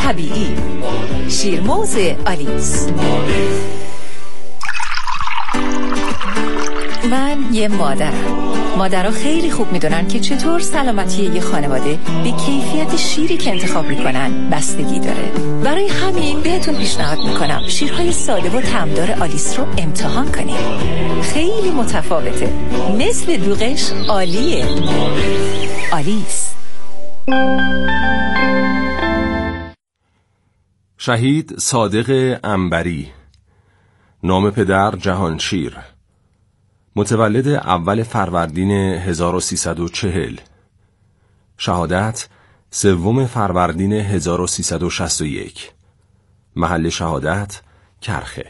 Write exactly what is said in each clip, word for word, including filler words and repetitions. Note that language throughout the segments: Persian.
طبیعی. شیرموز آلیس. من یه مادرم. مادرها خیلی خوب میدونن که چطور سلامتی یه خانواده به کیفیت شیری که انتخاب میکنن بستگی داره. برای همین بهتون پیشنهاد میکنم شیرهای ساده و طعمدار آلیس رو امتحان کنید. خیلی متفاوته. مثل دوغش عالیه. آلیس. شهید صادق عنبری. نام پدر جهانشیر. متولد اول فروردین هزار و سیصد و چهل. شهادت سوم فروردین هزار و سیصد و شصت و یک. محل شهادت کرخه.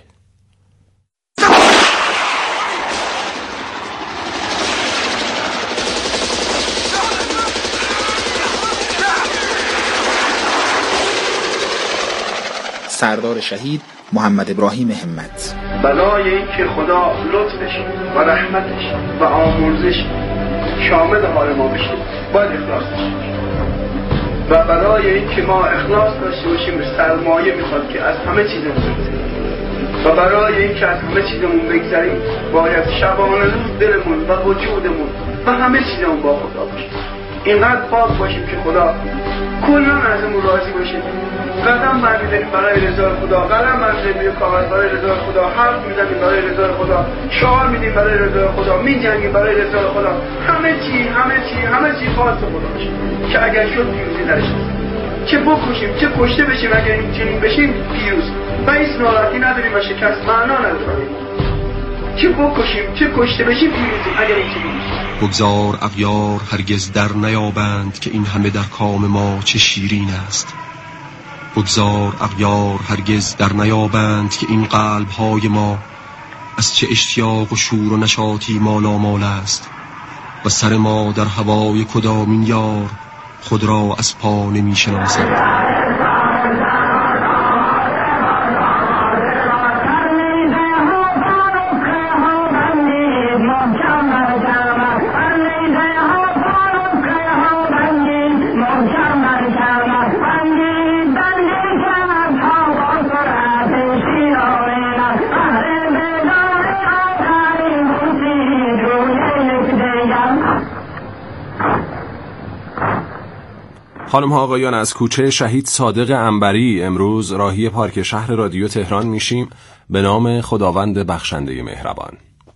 سردار شهید محمد ابراهیم همت. بلای این که خدا لطفش و رحمتش و آمرزش شامل حال ما بشه باید اخلاص بشه و برای این که ما اخلاص داشته باشیم سرمایه میخواد که از همه چیزمون بگذاریم و برای این که از همه چیزمون بگذاریم باید شبانه روز دلمون و وجودمون و همه چیزمون با خدا باشه. اینقدر پاک باشیم که خدا کلا ازمون راضی باشه. قدم برمی‌داریم برای رضای خدا، قدم برمی‌داریم کامل برای رضای خدا، حرف می‌زنیم برای رضای خدا، شعار میدیم برای رضای خدا، می‌جنگیم برای رضای خدا. همه چی همه چی همه چی خاص خدا باشه که اگر شد پیروزی درش هست. چه بکشیم چه کشته بشیم اگر این چنین بشیم پیروز و هیچ ناراحتی نداریم و شکست معنا نداریم. چه بکشیم چه کشته بشیم پیروزی اگر این چنین بشیم. بگذار اغیار هرگز در نیابند که این همه در کام ما چه شیرین است. بگذار اغیار هرگز در نیابند که این قلب‌های ما از چه اشتیاق و شور و نشاطی مالامال است و سر ما در هوای کدامین یار خود را از پا نمی‌شناسد. خانم ها آقایان، از کوچه شهید صادق عنبری امروز راهی پارک شهر رادیو تهران میشیم به نام خداوند بخشنده مهربان.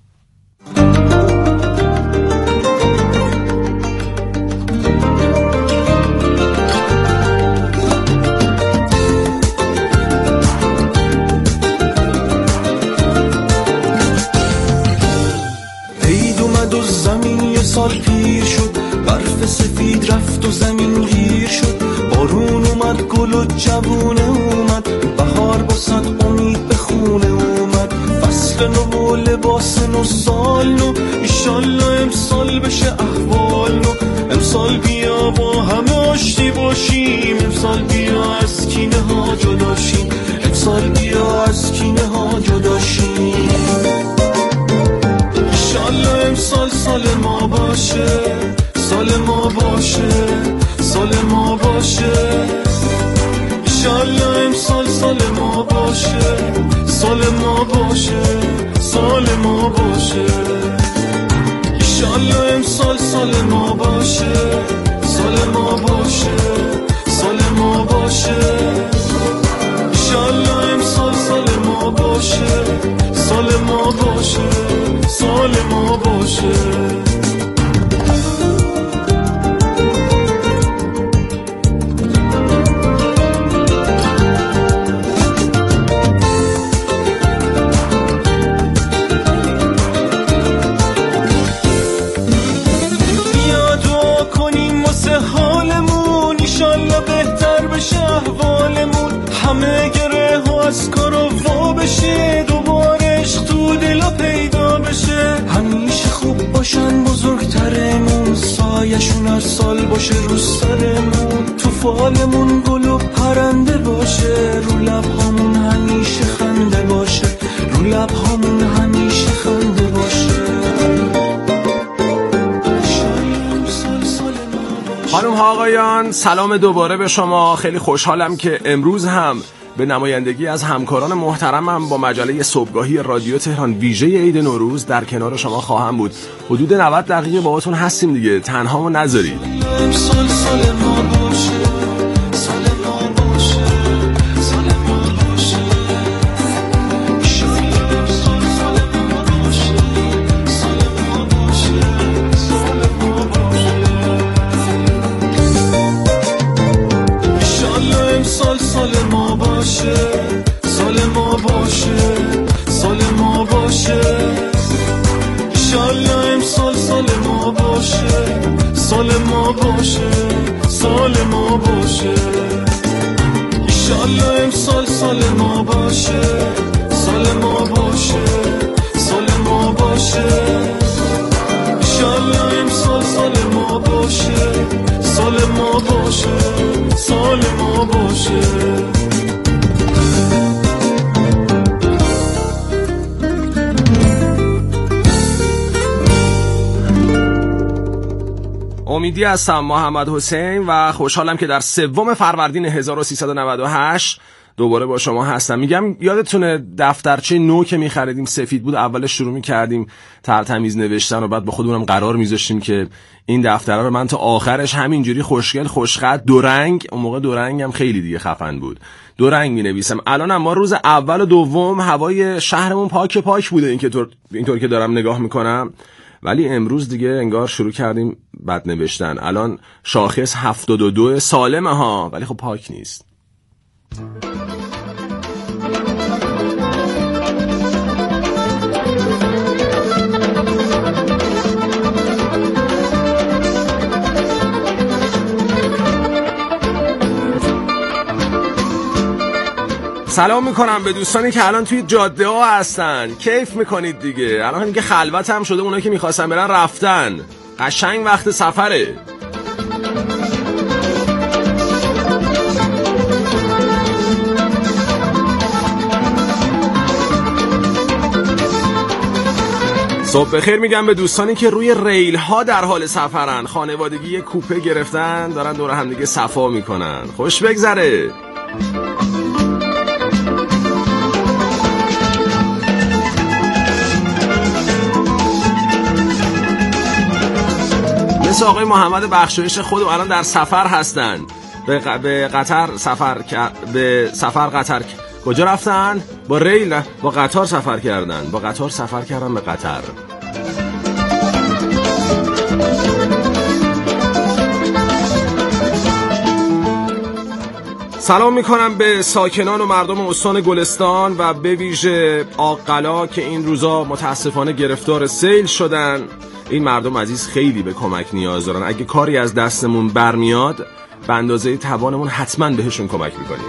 عید اومد و زمین یه سال پیر شد، برف سفید رفت و زمین گیر شد، بارون اومد گل و جوونه اومد، بهار باسد امید به خونه اومد، فصل نو و لباس نو سال نو، ایشالله امسال بشه احوال نو، امسال بیا با همه آشتی باشیم، امسال بیا از کینه ها جدا شیم، امسال بیا از کینه ها جدا شیم، ایشالله امسال سال ما باشه، سال ما باشه، سال ما باشه، ایشالله امسال سال ما باشه، سال ما باشه، سال ما باشه، ایشالله امسال سال ما باشه، سال ما باشه، سال ما باشه، ایشالله امسال سال ما باشه، سال ما باشه، سال ما باشه. همه گره ها از کار و وا بشه، دوباره عشق تو دلا پیدا بشه، همیشه خوب باشن بزرگترمون، سایشون هر سال باشه رو سرمون، تو فالمون گل و پرنده باشه، رو لبهامون همیشه خنده باشه، رو لبهامون همیشه خنده باشه. خانم ها آقایان، سلام دوباره به شما. خیلی خوشحالم که امروز هم به نمایندگی از همکاران محترمم با مجله صبحگاهی رادیو تهران ویژه عید نوروز در کنار شما خواهم بود. حدود نود دقیقه باهاتون هستیم دیگه، تنهامو نذارید. سال سال ما باشه، سال ما باشه، سال ما باشه. سال سال ما باشه، سال ما باشه، سال ما باشه. انشالله امسال سال ما باشه، سال ما باشه، سال ما باشه. انشالله امسال سال ما باشه، سال ما باشه، سال ما باشه. انشالله امسال سال ما باشه، سال ما باشه، سال ما باشه. انشالله امسال سال ما باشه، سال ما باشه، سال ما باشه. امیدی هستم، محمد حسین، و خوشحالم که در سوم فروردین هزار و سیصد و نود و هشت دوباره با شما هستم. میگم یادتونه دفترچه نو که میخریدیم سفید بود، اولش شروع میکردیم ترتمیز نوشتن و بعد با خودمونم قرار میذاشتیم که این دفتره رو من تا آخرش همینجوری خوشگل خوشخط دو رنگ، اون موقع دو رنگ هم خیلی دیگه خفن بود، دو رنگ مینویسم. الانم ما روز اول و دوم هوای شهرمون پاک پاک بوده، این که طور اینطور که دارم نگاه میکنم، ولی امروز دیگه انگار شروع کردیم بد نوشتن. الان شاخص هفتاد و دو سالمه ها، ولی خب پاک نیست. سلام میکنم به دوستانی که الان توی جاده ها هستن، کیف میکنید دیگه. الان دیگه خلوت هم شده، اونایی که میخواستن برن رفتن، قشنگ وقت سفره. صبح بخیر میگم به دوستانی که روی ریل ها در حال سفرن، خانوادگی کوپه گرفتن، دارن دور هم دیگه صفا میکنن. خوش بگذره. مثل آقای محمد بخشایش خودم الان در سفر هستن، به, ق... به قطر سفر به سفر قطر کجا رفتن؟ با ریل، با قطار سفر کردن، با قطار سفر کردن به قطر. سلام میکنم به ساکنان و مردم استان گلستان و به ویژه آقلا که این روزا متاسفانه گرفتار سیل شدن. این مردم عزیز خیلی به کمک نیاز دارن. اگه کاری از دستمون برمیاد به اندازه توانمون حتما بهشون کمک میکنیم.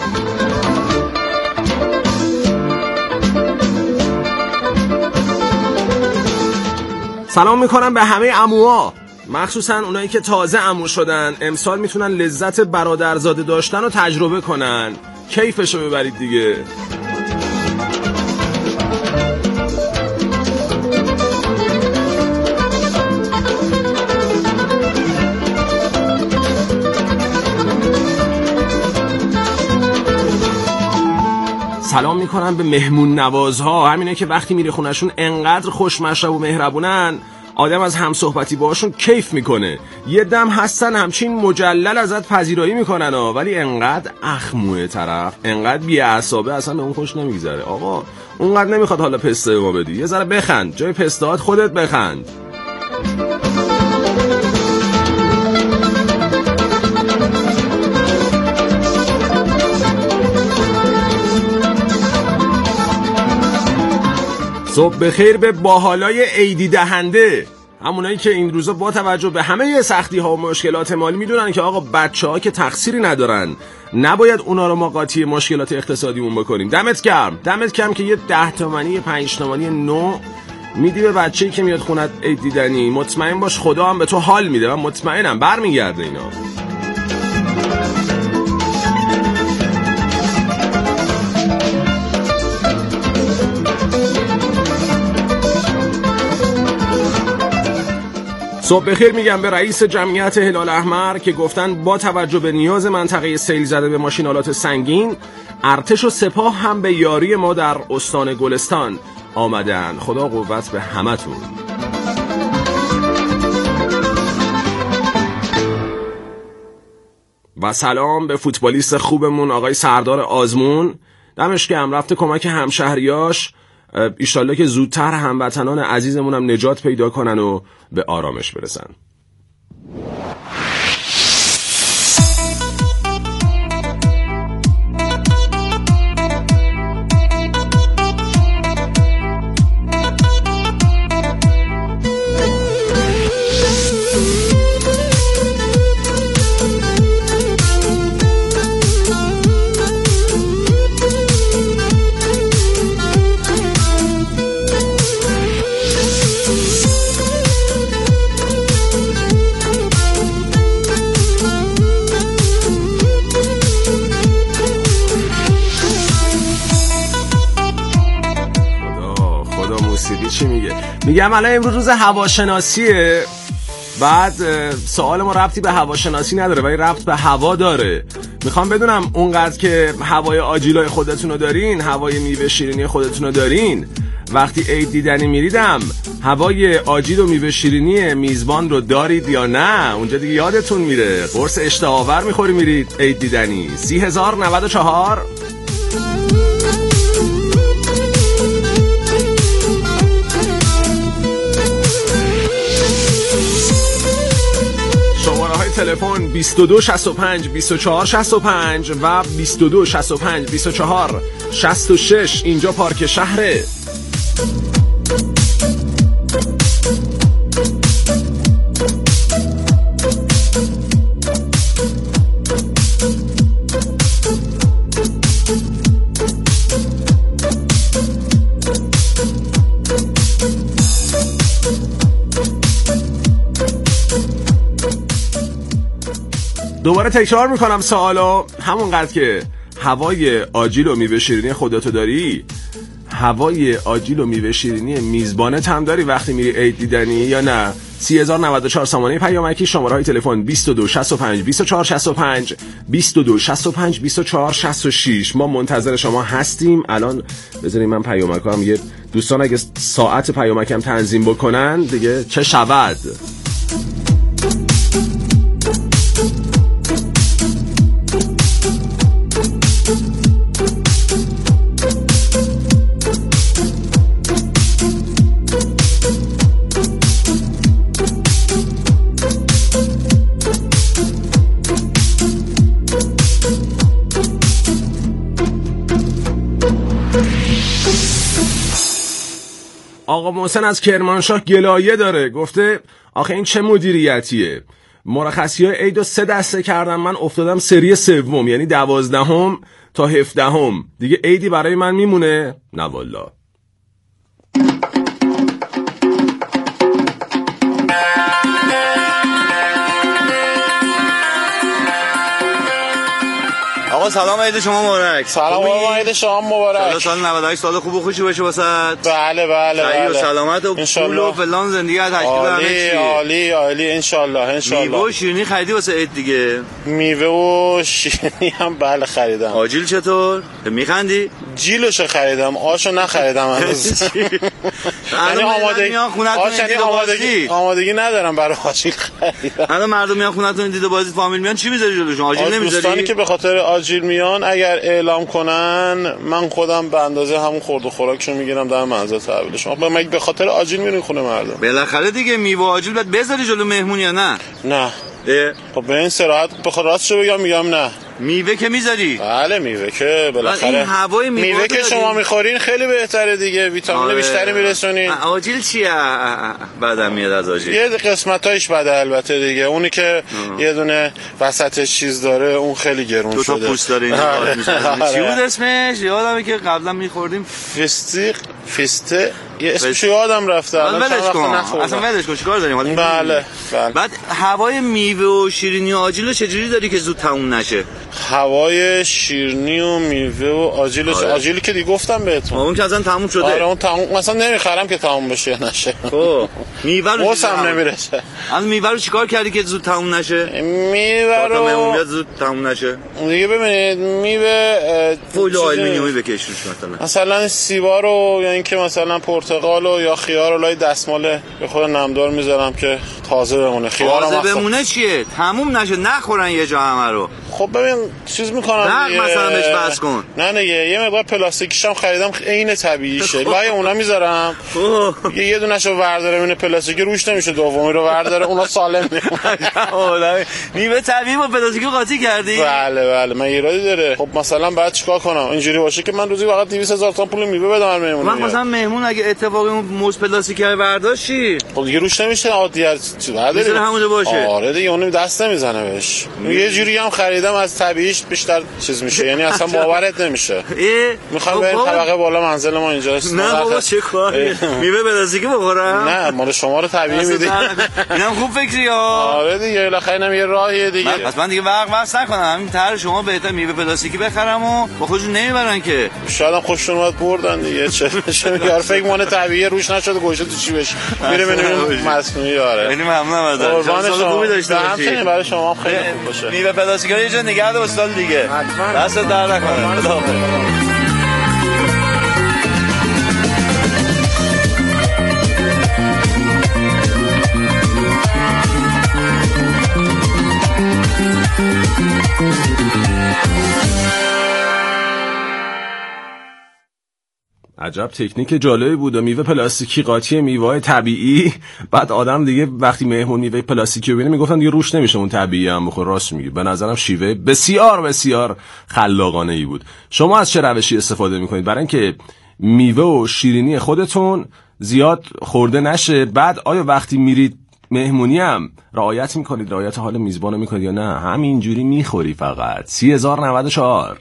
سلام میکنم به همه عموها، مخصوصا اونایی که تازه عمو شدن. امسال میتونن لذت برادرزاده داشتن رو تجربه کنن، کیفشو ببرید دیگه. سلام میکنم به مهمون نوازها، همینه که وقتی میره خونشون انقدر خوشمشرب و مهربونن آدم از همصحبتی باشون کیف میکنه. یه دم هستن همچین مجلل ازت پذیرایی میکنن ها، ولی انقدر اخموه طرف، انقدر بی‌اعصابه، اصلا به اون خوش نمیگذره. آقا اونقدر نمیخواد حالا پسته ما بدی، یه ذره بخند، جای پستهات خودت بخند. صبح بخیر به باحالای عیدی دهنده، همونایی که این روزا با توجه به همه سختی ها و مشکلات مالی میدونن که آقا بچه ها که تقصیری ندارن، نباید اونا رو ما قاطی مشکلات اقتصادیمون بکنیم. دمت گرم، دمت گرم که یه ده تومانی یه پنج تومانی نو میدی به بچه‌ای که میاد خونت عید دیدنی. مطمئن باش خدا هم به تو حال میده، من مطمئنم برمیگرده اینا. صبح بخیر میگم به رئیس جمعیت هلال احمر که گفتن با توجه به نیاز منطقه سیل زده به ماشینالات سنگین، ارتش و سپاه هم به یاری ما در استان گلستان آمدن. خدا قوت به همتون. و سلام به فوتبالیست خوبمون آقای سردار آزمون، دمش گرم، رفته کمک همشهریاش. ایشالله که زودتر هموطنان عزیزمونم نجات پیدا کنن و به آرامش برسن. چی میگه؟ میگم الان امروز روز هواشناسیه. بعد سوال ما ربطی به هواشناسی نداره ولی ربط به هوا داره. میخوام بدونم اونقدر که هوای آجیلای خودتونو دارین، هوای میوه شیرینی خودتونو دارین، وقتی عید دیدنی میریدم هوای آجیل و میوه شیرینی میزبان رو دارید یا نه؟ اونجا دیگه یادتون میره قرص اشتهاور میخوری میرید عید دیدنی. سی هزار نود و چهار تلفن بیست و دو شصت و پنج بیست و چهار شصت و پنج و بیست و دو شصت و پنج بیست و چهار شصت و شش. اینجا پارک شهره. دوباره تکرار میکنم سوالو، همونقدر که هوای آجیل و میوه شیرینی خودتو داری، هوای آجیل و میوه شیرینی میزبانت هم داری وقتی میری عید دیدنی یا نه؟ سی هزار نود و چهار سامانه پیامکی، شماره های تلفن بیست و دو شصت و پنج بیست و چهار شصت و پنج بیست و دو شصت و پنج بیست و چهار شصت و شش. ما منتظر شما هستیم. الان بذاریم من پیامکام، یه دوستان اگه ساعت پیامکم تنظیم بکنن دیگه چه شود. آقا محسن از کرمانشاه گلایه داره، گفته آخه این چه مدیریتیه؟ مرخصی های عیدو سه دسته کردم، من افتادم سری سوم، یعنی دوازدهم تا هفدهم. دیگه عیدی برای من میمونه؟ نه والله. آقا سلام، عید شما مبارک. سلام آقا، عید شما مبارک. سال نود و هشت سال خوب و خوشی باشه واسات. بله بله بله. و سلامت و پول و فلان زندگی از تشکیل عالی عالی عالی ان شاء الله ان شاء الله. میوه و شیرینی خریدی واسه عید دیگه؟ میوه و شیرینی هم بله خریدم. آجیل چطور؟ میخندی؟ جیلوشو خریدم، آشو نخریدم هنوز. یعنی آمادگی میان خونه‌تون دید بازی؟ آمادگی ندارم برای آجیل خریدم. الان مردم میان خونه‌تون دید بازی، فامیل میان، چی میذاری جلوشون؟ آجیل نمیذاری؟ دوستانی که به خاطر آجیل میان اگر اعلام کنن من خودم به اندازه همون خورد و خوراکشو میگیرم در منزل تحویل شما. با مگه به خاطر آجیل میرین خونه مردم؟ بالاخره دیگه میوه آجیل بعد بذاری جلو مهمون یا نه؟ نه. خب به این صراحت بخوام راستشو بگم میگم نه. میوه که میذاری؟ بله میوه که بالاخره این هوای میوه, میوه که شما میخورین خیلی بهتره دیگه، ویتامین آره. بیشتری میرسونین. آجیل چیه؟ بعدم میاد از آجیل. یه قسمتایش بده البته دیگه، اونی که آه. یه دونه وسطش چیز داره اون خیلی گرون شده. دو تا پوست داره این. آره. چی بود اسمش؟ یادمه که قبلا میخوردیم. فستیق فسته یه اسمش یادم رفته الان ولش کن نخوردم. اصلا ولش کن چیکار داریم حالا؟ بله بله. بعد هوای میوه و شیرینی و آجیل چجوری داری که زود تموم نشه؟ هوای شیرینی و میوه و آجیل آره. آجیلی که دیگه گفتم بهتون اون که اصلا تموم شده. آره اون تموم مثلا نمیخرم که تموم بشه یا نشه. خب میوه رو واسم نمیرسه. الان میوه رو چیکار کردی که زود تموم نشه؟ میوه رو مهمون زود تموم نشه. دیگه ببینید میوه فویل آلومینیومی بکش روش مثلا. مثلا سیبا رو یا اینکه مثلا پرتقال و یا خیار رو لای دستمال به خود نمدار میذارم که تازه بمونه. خیارم تازه بمونه چیه؟ تموم نشه نخورن یه جا همه رو. خب ببین چیز میکنم دیگه مثلا بهش بس کن. نه نه یه مقدار پلاستیکیشم خریدم عین طبیعیشه. لای اونا میذارم. یه یه دونهشو ورداره میونه پلاستیکی روش نمیشه دومی رو ورداره اونا سالم میمونه. میوه طبیعی با پلاستیکی قاطی کردی؟ بله بله من ایرادی داره. خب مثلا بعد چیکار کنم؟ اینجوری باشه که من روزی فقط دویست هزار تا پول میوه بدم مهمون. من مثلا مهمون اگه اتفاقی اون موز پلاستیکی برداشت چی؟ خب دیگه روش نمیشه عادی چی برداره همونجا باشه. آره دیگه اون دست نمیزنه بهش. یه جوری هم خریدم از طبیعیش بیشتر چیز میشه یعنی اصلا باورت نمیشه. میخوام بریم طبقه بالا منزل ما اینجاست. نه بابا چه کاری؟ میوه پلاستیکی بخورم؟ نه مال شما رو طبیعی میدی. اینم خوب فکری ها. آره دیگه بالاخره اینم یه راهیه دیگه. پس من دیگه وقت وقت نکنم همین طرح شما بهتر میوه پلاستیکی بخرم و با خودشون نمیبرن که. شاید هم خوششون اومد بردن دیگه. چه چه میگه فکر مال طبیعی روش نشده گوشه تو چی بشه. میره ببینیم مصنوعی آره. خیلی ممنونم ازت. قربان شما خوبی داشته باشید. همین برای شما خیلی خوب باشه. میوه پلاستیکی رو یه جا نگه دار سال دیگه. دست در نکنه. خداحافظ. عجب تکنیک جالبی بود و میوه پلاستیکی قاطی میوه طبیعی. بعد آدم دیگه وقتی مهمون میوه پلاستیکی رو ببینه میگفتن دیگه روش نمیشه اون طبیعی هم بخور. راست میگی. به نظرم شیوه بسیار بسیار خلاقانه ای بود. شما از چه روشی استفاده میکنید برای اینکه میوه و شیرینی خودتون زیاد خورده نشه؟ بعد آیا وقتی میرید مهمونی هم رعایت میکنید، رعایت حال میزبانو میکنید یا نه همینجوری میخوری فقط؟ سی هزار و نود و چهار.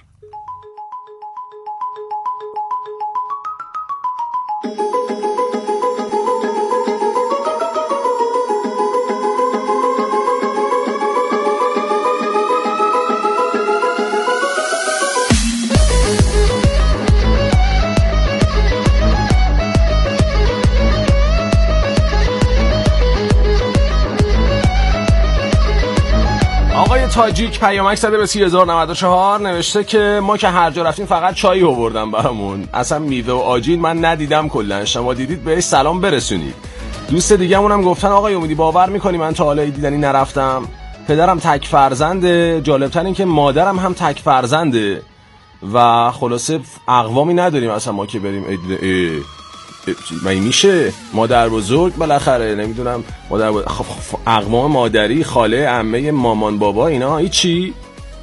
تاجیک پیامک زده به سی هزار و نود و چهار نوشته که ما که هر جا رفتیم فقط چای آوردن برامون، اصلا میوه و آجیل من ندیدم کلا، شما دیدید بهش سلام برسونید. دوست دیگه‌مون هم گفتن آقای امیدی باور می‌کنی من تا حالا دیدنی نرفتم، پدرم تک فرزنده، جالب‌تر این که مادرم هم تک فرزنده و خلاصه اقوامی نداریم اصلا ما که بریم من میشه مادر بزرگ بالاخره نمیدونم مادر بزرگ اقوام مادری، خاله، عمه، مامان، بابا، اینا هیچی.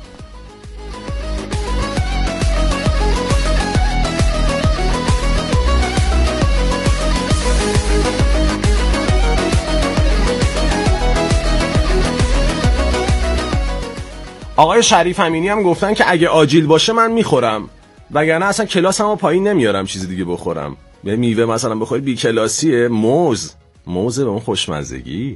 آقای شریف امینی هم گفتن که اگه آجیل باشه من میخورم وگرنه اصلا کلاسمو پایین نمیارم چیز دیگه بخورم. یه میوه مثلا بخوری بی کلاسیه. موز موز به اون خوشمزگی.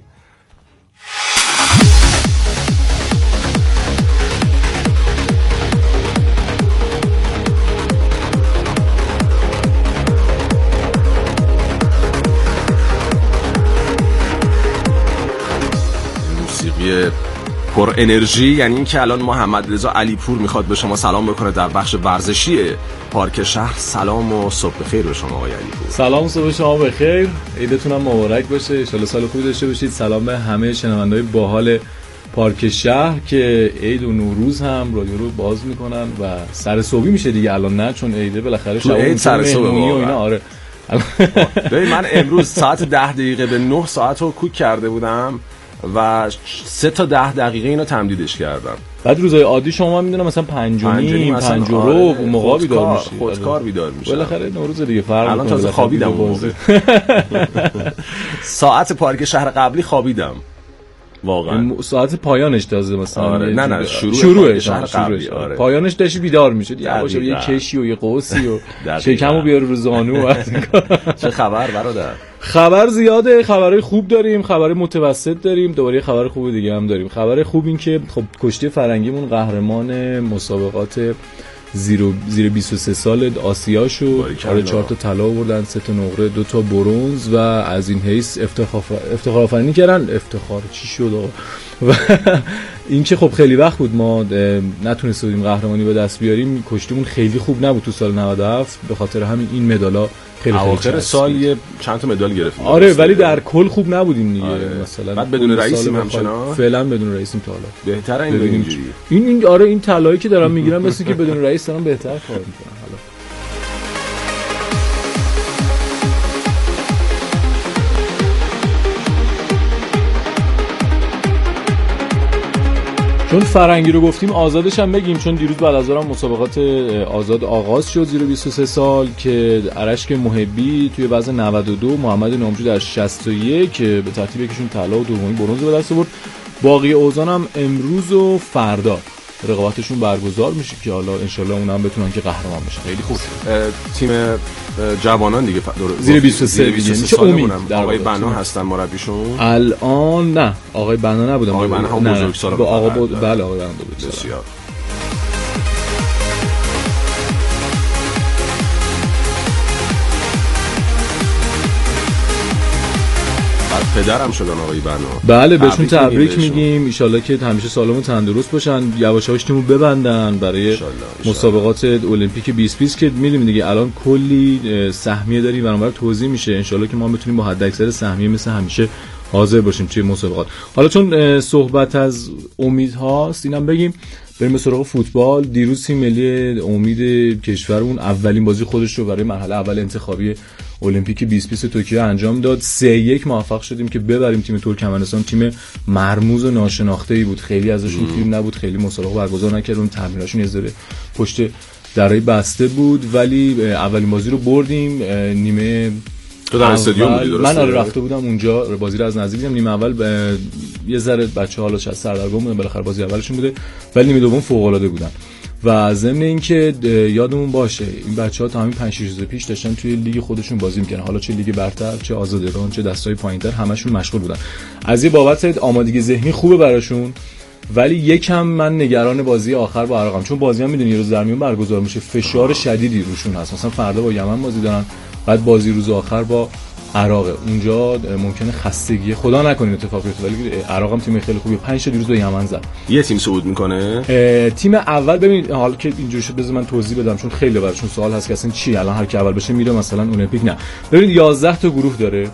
موسیقی پر انرژی یعنی این که الان محمد رضا علیپور میخواد به شما سلام بکنه در بخش ورزشی پارک شهر. سلام و صبح بخیر به شما آقای علیپور. سلام صبح شما بخیر، عیدتون هم مبارک باشه، ان شاءالله سال خوبی داشته باشید. سلام به همه شنونده‌های باحال پارک شهر که عید و نوروز هم رادیو رو باز میکنن و سر صبحی میشه دیگه الان، نه چون عیده بالاخره شب عید سر صبح و اینا. آره ببین من امروز ساعت ده دقیقه به نه ساعت رو کوک کرده بودم و سه تا ده دقیقه اینو تمدیدش کردم. بعد روزهای عادی شما هم میدونم مثلا پنج و نیم پنج و ربع اون موقع بیدار میشی، خودکار بیدار میشی. بالاخره نوروز دیگه فرق الان تازه خوابیدم. ساعت پارک شهر قبلی خوابیدم واقعا ساعت پایانش تازه مثلا آره. نه نه شروع شروعش قبلی آره. پایانش داشتی بیدار میشد یواش یه کشی و یه قوسی و شکمو بیار رو زانو. چه خبر برادر؟ خبر زیاده، خبرهای خوب داریم، خبرهای متوسط داریم، دوباره خبر خوب دیگه هم داریم. خبر خوب این که خب کشتی فرنگیمون قهرمان مسابقات زیر زیر بیست و سه سال آسیا شد. آره چهار تا طلا آوردن، سه تا نقره، دو تا برنز و از این حیث افتخار افتخار آفرینی کردن. افتخار چی شد آقا؟ و این که خب خیلی وقت بود ما نتونستیم قهرمانی به دست بیاریم. کشتیمون خیلی خوب نبود تو سال نود و هفت، به خاطر همین این مدالا خیلی خیلی آخر سال یه چند تا مدال گرفتیم. آره ولی در کل خوب نبودیم دیگه. آره. مثلا بعد بدون رئیسیم همچنان. فعلا بدون رئیسیم تا حالا. بهتره این اینجوری. این این آره این طلایی که دارم میگیرم مثل که بدون رئیس دارم بهتر کار میکنم حالا. چون فرنگی رو گفتیم آزادش هم بگیم، چون دیروز بعد از اون مسابقات آزاد آغاز شد زیر بیست و سه سال که ارشک محبی توی وزن نود و دو، محمد نامجو در شصت و یک به ترتیب یکیشون طلا و دومی برنز به دست آورد. باقی اوزان هم امروز و فردا رقابتشون برگزار میشه که حالا انشالله اونم بتونن که قهرمان بشن. خیلی خوب. تیم جوانان دیگه زیر بیست و سه میشه امید. آقای بنا هستن مربیشون الان؟ نه آقای بنا نبودن. آقای بنا هم بزرگسال با آقا بود. بله آقای بنا بود. بسیار پدرم شدن آقای بنا. بله بهشون تبریک میگیم. ان شاءالله که همیشه سالم و تندرست باشن، یواش یواش تیمو ببندن برای اشالله. اشالله. مسابقات المپیک بیست بیست که میدونیم دیگه الان کلی سهمیه داریم برامون توضیح میشه. ان شاءالله که ما بتونیم با حد اکثر سهمیه مثل همیشه حاضر باشیم توی مسابقات. حالا چون صحبت از امید هاست اینم بگیم بریم به سراغ فوتبال. دیروز تیم ملی امید کشورمون اولین بازی خودش رو برای مرحله اول انتخابی المپیک بیست بیست توکیو انجام داد. سه یک موفق شدیم که ببریم تیم ترکمنستان. تیم مرموز و ناشناخته‌ای بود، خیلی ازشون فیلم نبود، خیلی مسابقه برگزار نکردن، تمریناشون یه ذره پشت درای بسته بود، ولی اولین بازی رو بردیم. نیمه تو در استادیوم بودی درسته؟ من آره رفته بودم اونجا بازی رو از نزدیک دیدم. نیمه اول ب... یه ذره بچه‌ها حالا شاید سردرگم بودن، بالاخره بازی اولشون بوده، ولی نیمه دوم فوق‌العاده بودن. و ضمن اینکه یادمون باشه این بچه‌ها تا همین پنج شش روز پیش داشتن توی لیگ خودشون بازی می‌کردن، حالا چه لیگ برتر، چه آزادگان، چه دستای پایین‌تر، همشون مشغول بودن. از یه بابت آمادگی ذهنی خوبه براشون، ولی یکم من نگران بازی آخر با عراقم، چون بازی هم می‌دونی یه روز در میون برگزار میشه، فشار شدیدی روشون هست. مثلا فردا با یمن بازی دارن، بعد بازی روز آخر با عراق، اونجا ممکنه خستگی خدا نکنه اتفاق بیفته، ولی عراق هم تیم خیلی خوبیه، پنج تا دیروز به یمن زد. یه تیم صعود میکنه. تیم اول ببینید حالا که اینجوری شد بذار من توضیح بدم، چون خیلی براشون سوال هست که اصلا چی الان هر کی اول بشه میره مثلا المپیک. نه ببینید یازده تا گروه داره،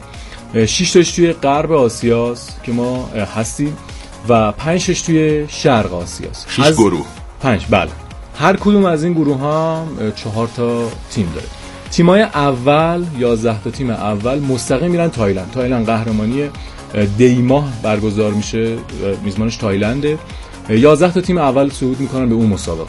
شش تاش توی غرب آسیاست که ما هستیم و پنج تاش توی شرق آسیاست. شش گروه. پنج بله. هر کدوم از این گروه ها چهار تا تیم داره. تیمای اول یازده تا تیم اول مستقیم میرن تایلند. تایلند قهرمانی دی ماه برگزار میشه، میزبانش تایلنده. یازده تا تیم اول صعود میکنن به اون مسابقات.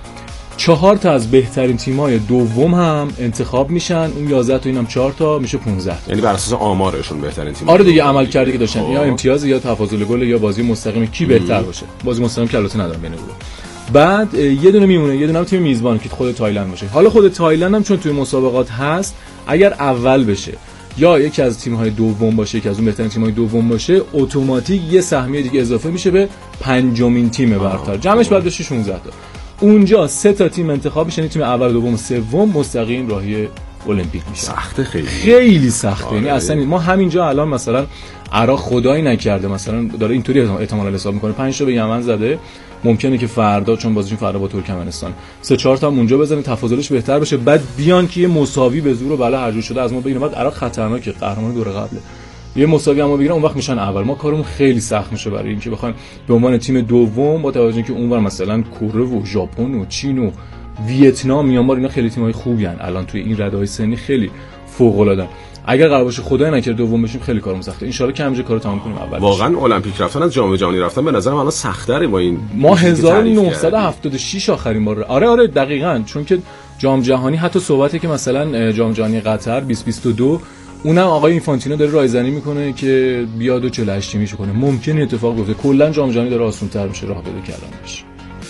چهار تا از بهترین تیمای دوم هم انتخاب میشن، اون یازده تا اینم چهار تا میشه پانزده تا. یعنی بر اساس آمارشون بهترین تیم. آره دیگه عمل کردی که داشتن یا امتیاز یا تفاضل گل یا بازی مستقیم کی بهتر باشه. بازی مستقیم که البته ندارم بین گروه. بعد یه دونه میمونه، یه دونه هم تیم میزبان که خود تایلند باشه. حالا خود تایلند هم چون توی مسابقات هست، اگر اول بشه یا یکی از تیم‌های دوم باشه، یکی از اون بهترین تیم‌های دوم باشه، اتوماتیک یه سهمیه دیگه اضافه میشه به پنجمین تیم برتر. جمعش بعد بشه شانزده تا. اونجا سه تا تیم انتخاب میشن، تیم اول، دوم و سوم مستقیم راهی المپیک میشه. سخته، خیلی خیلی سخته. یعنی اصلا ما همینجا الان مثلا عراق خدایی نکرده مثلا داره اینطوری احتمال حساب میکنه پنج تا به یمن زده، ممکنه که فردا چون بازیشون فردا با ترکمنستان سه چهار تا اونجا بزنه تفاضلش بهتر بشه، بعد بیان که یه مساوی به زور و بله هر جور شده از ما بگیرن. بعد عراق خطرناکه، قهرمان دوره قبله، یه مساوی اما بگیرن اون وقت میشن اول. ما کارمون خیلی سخت میشه برای اینکه بخوایم به عنوان تیم دوم با توجه اینکه اونور مثلا کره و ژاپن و چین و ویتنام، میانمار، اینا خیلی تیمای خوبی ان الان توی این رده‌های سنی خیلی فوق العاده. اگر قرار باشه خدای نکرده دوم بشیم خیلی کارمون سخته. ان شاءالله که همینجا کارو تمام کنیم اول. واقعا المپیک رفتن از جام جهانی رفتن به نظرم الان سخت‌تره با این. ما هزار و نهصد و هفتاد و شش آخرین بار. آره آره دقیقاً، چون که جام جهانی حتی صحبته که مثلا جام جهانی قطر بیست بیست و دو اونم آقای اینفانتینو داره رایزنی میکنه که بیاد و چهل و هشت تیمیشو کنه. ممکنه اتفاق بیفته، کلا جام جهانی داره آسان‌تر میشه راه پیدا کردنش.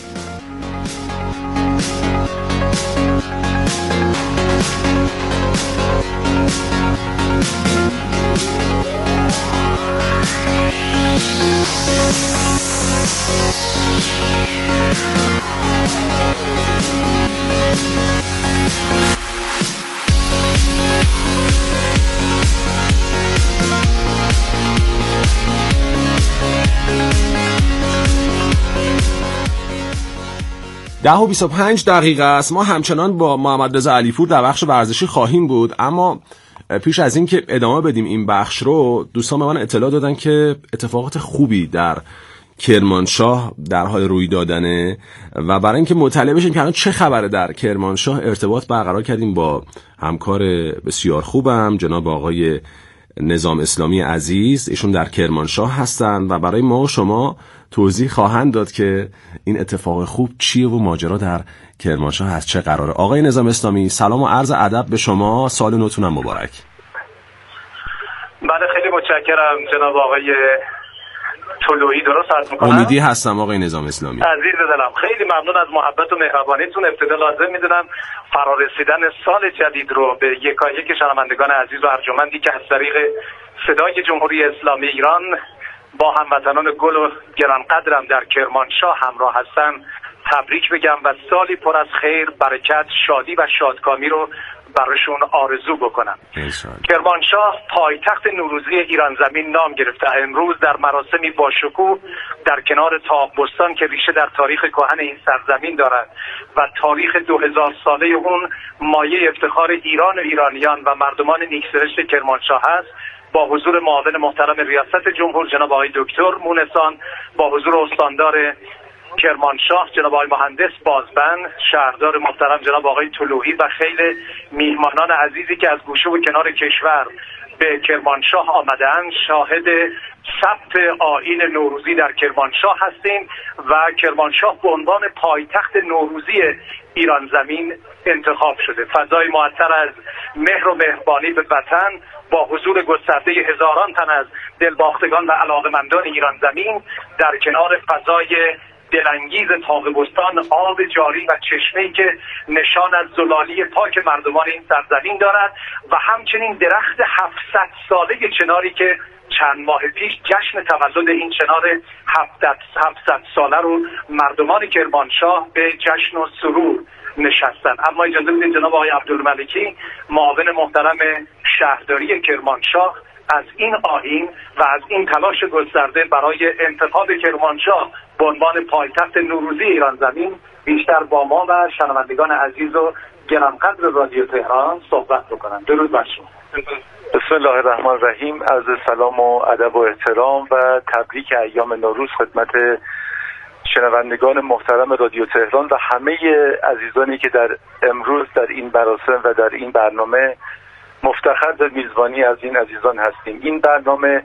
ده و بیست و پنج دقیقه است. ما همچنان با محمد رضا علیپور در بخش ورزشی خواهیم بود، اما پیش از این که ادامه بدیم این بخش رو، دوستان به من اطلاع دادن که اتفاقات خوبی در کرمانشاه در حال روی دادنه و برای اینکه مطلع بشیم که الان چه خبره در کرمانشاه ارتباط برقرار کردیم با همکار بسیار خوبم جناب آقای نظام اسلامی عزیز. ایشون در کرمانشاه هستن و برای ما و شما توضیح خواهند داد که این اتفاق خوب چیه و ماجرا در کرمانشاه از چه قراره. آقای نظام اسلامی سلام و عرض ادب به شما، سال نوتون هم مبارک. بله خیلی متشکرم جناب آقای طلویی، درست عرض می‌کنم؟ امیدی هستم آقای نظام اسلامی. عزیز دلم خیلی ممنون از محبت و مهربانیتون. ابتدا لازم می‌دونم فرارسیدن سال جدید رو به یکایک شنوندگان عزیز و ارجمندی که از طریق صدای جمهوری اسلامی ایران با هموطنان گل و گرانقدرم در کرمانشاه همراه هستن تبریک بگم و سالی پر از خیر، برکت، شادی و شادکامی رو براشون آرزو بکنم. کرمانشاه پایتخت نوروزی ایران زمین نام گرفته. امروز در مراسمی با شکوه در کنار تاق‌بستان که ریشه در تاریخ کهن این سرزمین دارد و تاریخ دو هزار ساله اون مایه افتخار ایران و ایرانیان و مردمان نیکسرشت کرمانشاه است، با حضور معاون محترم ریاست جمهور جناب آقای دکتر مونسان، با حضور استاندار کرمانشاه جناب آقای مهندس بازبند، شهردار محترم جناب آقای طلویی و خیلی میهمانان عزیزی که از گوشه و کنار کشور به کرمانشاه آمدن، شاهد ثبت آیین نوروزی در کرمانشاه هستیم و کرمانشاه به عنوان پایتخت نوروزی ایران زمین انتخاب شده. فضای معطر از مهر و مهربانی به وطن با حضور گسترده هزاران تن از دلباختگان و علاقه‌مندان ایران زمین در کنار فضای دلانگیز تاق‌بستان، آب جاری و چشمه‌ای که نشان از زلالی پاک مردمان این سرزمین دارد و همچنین درخت هفتصد ساله چناری که چند ماه پیش جشن تولد این چنار هفتصد ساله رو مردمان کرمانشاه به جشن و سرور نشستن. اما اجازه بدید جناب آقای عبدالملکی معاون محترم شهرداری کرمانشاه از این آیین و از این تلاش گسترده برای انتخاب کرمانشاه به عنوان پایتخت نوروزی ایران زمین بیشتر با ما و شنوندگان عزیز و گرانقدر رادیو تهران صحبت بکنند. درود بر شما. بسم الله الرحمن الرحیم. عرض سلام و ادب و احترام و تبریک ایام نوروز خدمت شنوندگان محترم رادیو تهران و همه عزیزانی که در امروز در این مراسم و در این برنامه مفتخر به میزبانی از این عزیزان هستیم. این برنامه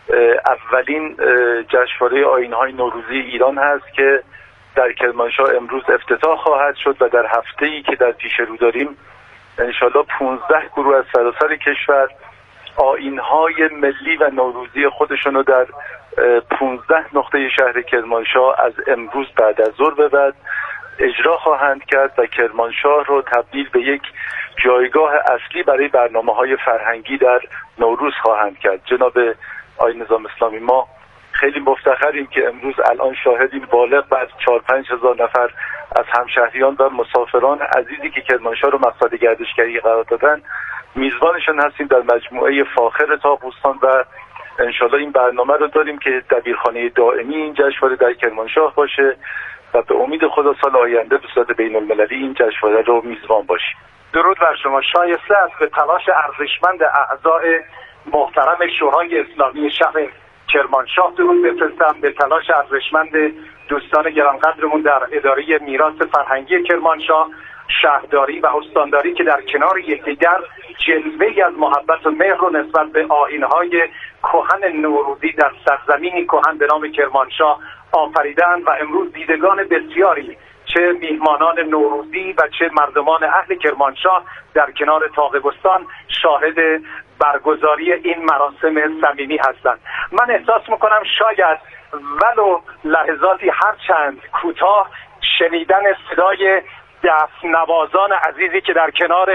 اولین جشنواره آیین‌های نوروزی ایران هست که در کرمانشاه امروز افتتاح خواهد شد و در هفته‌ای که در پیش رو داریم انشالله پانزده گروه از سراسر کشور آیین‌های ملی و نوروزی خودشون رو در پانزده نقطه شهر کرمانشاه از امروز بعد از ظهر به بعد اجرا خواهند کرد و کرمانشاه رو تبدیل به یک جایگاه اصلی برای برنامه‌های فرهنگی در نوروز خواهند کرد. جناب آقای نظام اسلامی، ما خیلی مفتخریم که امروز الان شاهدیم بالغ بر چهار پنج هزار نفر از همشهریان و مسافران عزیزی که کرمانشاه رو مقصد گردشگری قرار دادن میزبانشون هستیم در مجموعه فاخر تاق‌بستان و انشالله این برنامه رو داریم که دبیرخانه دائمی این جشنواره در کرمانشاه باشه و به امید خدا سال آینده به صورت بین المللی این جشنواره رو میزبان باشیم. درود بر شما. شایسته است به تلاش ارزشمند اعضای محترم شورای اسلامی شهر کرمانشاه درود بفرستم، به تلاش ارزشمند دوستان گرانقدرمون در اداره میراث فرهنگی کرمانشاه، شهرداری و استانداری که در کنار یکدیگر جلوه‌ای از محبت و مهر و نسبت به آیین‌های کهن نوروزی در سرزمینی کهن به نام کرمانشاه آفریدند و امروز دیدگان بسیاری چه چه میهمانان نوروزی و چه مردمان اهل کرمانشاه در کنار طاق بستان شاهد برگزاری این مراسم صمیمی هستند. من احساس میکنم شاید ولو لحظاتی هرچند کوتاه شنیدن صدای دف نوازان عزیزی که در کنار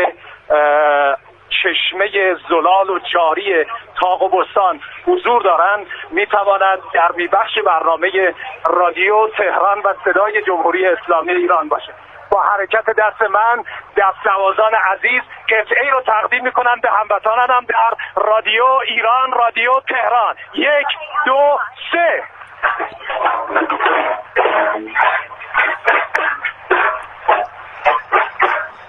چشمه زلال و جاری طاق و بستان حضور دارند میتواند درمی بخش برنامه رادیو تهران و صدای جمهوری اسلامی ایران باشه. با حرکت دست من دف نوازان عزیز قطعه رو تقدیم میکنم به هموطنانم در رادیو ایران، رادیو تهران. یک دو سه.